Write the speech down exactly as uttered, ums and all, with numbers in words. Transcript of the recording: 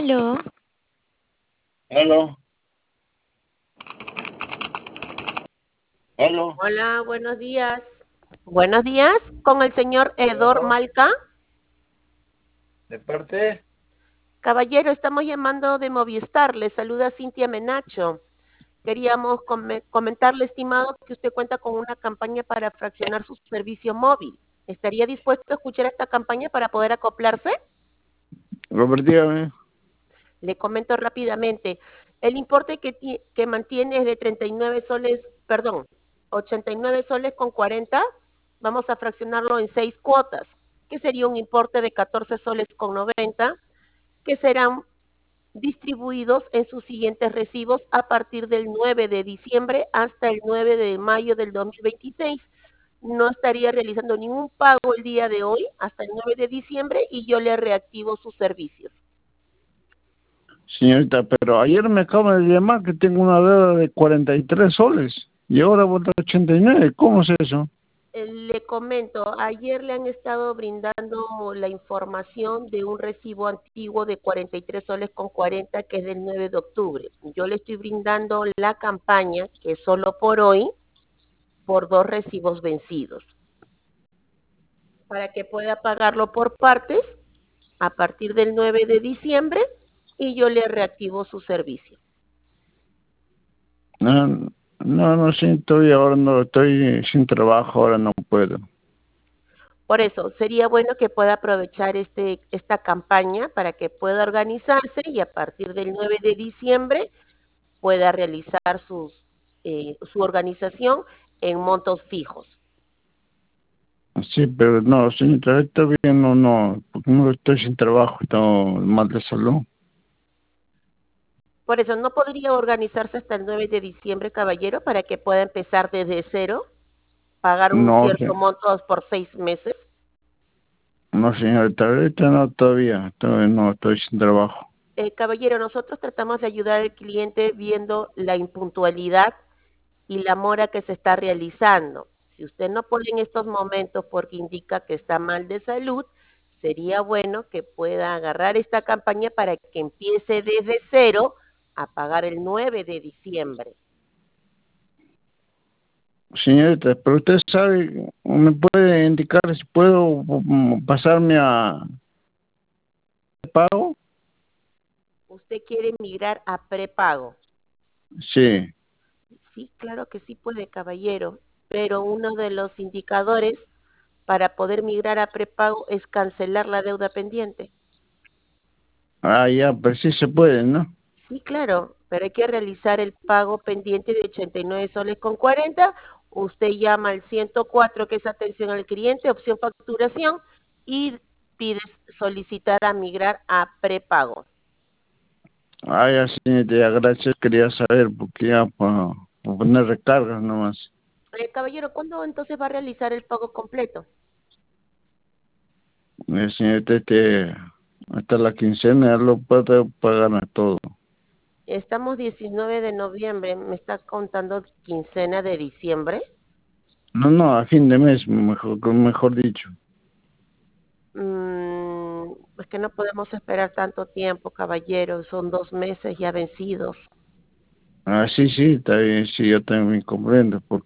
Aló, Aló, aló, Hola, buenos días. Buenos días con el señor Edor aló, Malca. de parte, Caballero, estamos llamando de Movistar. Le saluda Cintia Menacho. Queríamos come- comentarle, estimado, que usted cuenta con una campaña para fraccionar su servicio móvil. ¿Estaría dispuesto a escuchar esta campaña para poder acoplarse? Robert, dígame. Le comento rápidamente. El importe que, ti- que mantiene es de treinta y nueve soles, perdón, ochenta y nueve soles con cuarenta. Vamos a fraccionarlo en seis cuotas, que sería un importe de catorce soles con noventa, que serán distribuidos en sus siguientes recibos a partir del nueve de diciembre hasta el nueve de mayo del dos mil veintiséis. No estaría realizando ningún pago el día de hoy hasta el nueve de diciembre y yo le reactivo sus servicios. Señorita, pero ayer me acaba de llamar que tengo una deuda de cuarenta y tres soles y ahora vuelta ochenta y nueve. ¿Cómo es eso? Eh, Le comento, ayer le han estado brindando la información de un recibo antiguo de cuarenta y tres soles con cuarenta, que es del nueve de octubre. Yo le estoy brindando la campaña, que es solo por hoy, por dos recibos vencidos, para que pueda pagarlo por partes a partir del nueve de diciembre y yo le reactivo su servicio. No, no, no, sí, estoy ahora no, estoy sin trabajo, ahora no puedo. Por eso, sería bueno que pueda aprovechar este, esta campaña para que pueda organizarse y a partir del nueve de diciembre pueda realizar sus, eh, su organización en montos fijos. Sí, pero no, señorita, todavía no, no, porque no estoy sin trabajo, estoy mal de salud. Por eso, ¿no podría organizarse hasta el nueve de diciembre, caballero, para que pueda empezar desde cero, pagar un No, cierto se- monto por seis meses? no, señorita, ahorita no, todavía, todavía no, estoy sin trabajo. Eh, caballero, nosotros tratamos de ayudar al cliente viendo la impuntualidad y la mora que se está realizando. Si usted no puede en estos momentos porque indica que está mal de salud, sería bueno que pueda agarrar esta campaña para que empiece desde cero a pagar el nueve de diciembre. Señorita, pero usted sabe, ¿me puede indicar si puedo mm, pasarme a pago? ¿Usted quiere migrar a prepago? Sí. Sí, claro que sí puede, caballero, pero uno de los indicadores para poder migrar a prepago es cancelar la deuda pendiente. Ah, ya, pues sí se puede, ¿no? Sí, claro, pero hay que realizar el pago pendiente de ochenta y nueve soles con cuarenta. Usted llama al ciento cuatro, que es atención al cliente, opción facturación, y pide solicitar a migrar a prepago. Ah, ya, señorita, ya, gracias, quería saber, porque ya, para poner recargas nomás. Eh, caballero, ¿cuándo entonces va a realizar el pago completo? Eh, señorita, este, hasta la quincena ya lo puedo pagar todo. Estamos diecinueve de noviembre, ¿me está contando quincena de diciembre? No, no, a fin de mes, mejor, mejor dicho. Mm, es que no podemos esperar tanto tiempo, caballero, son dos meses ya vencidos. Ah, sí, sí, está bien, sí, yo también comprendo,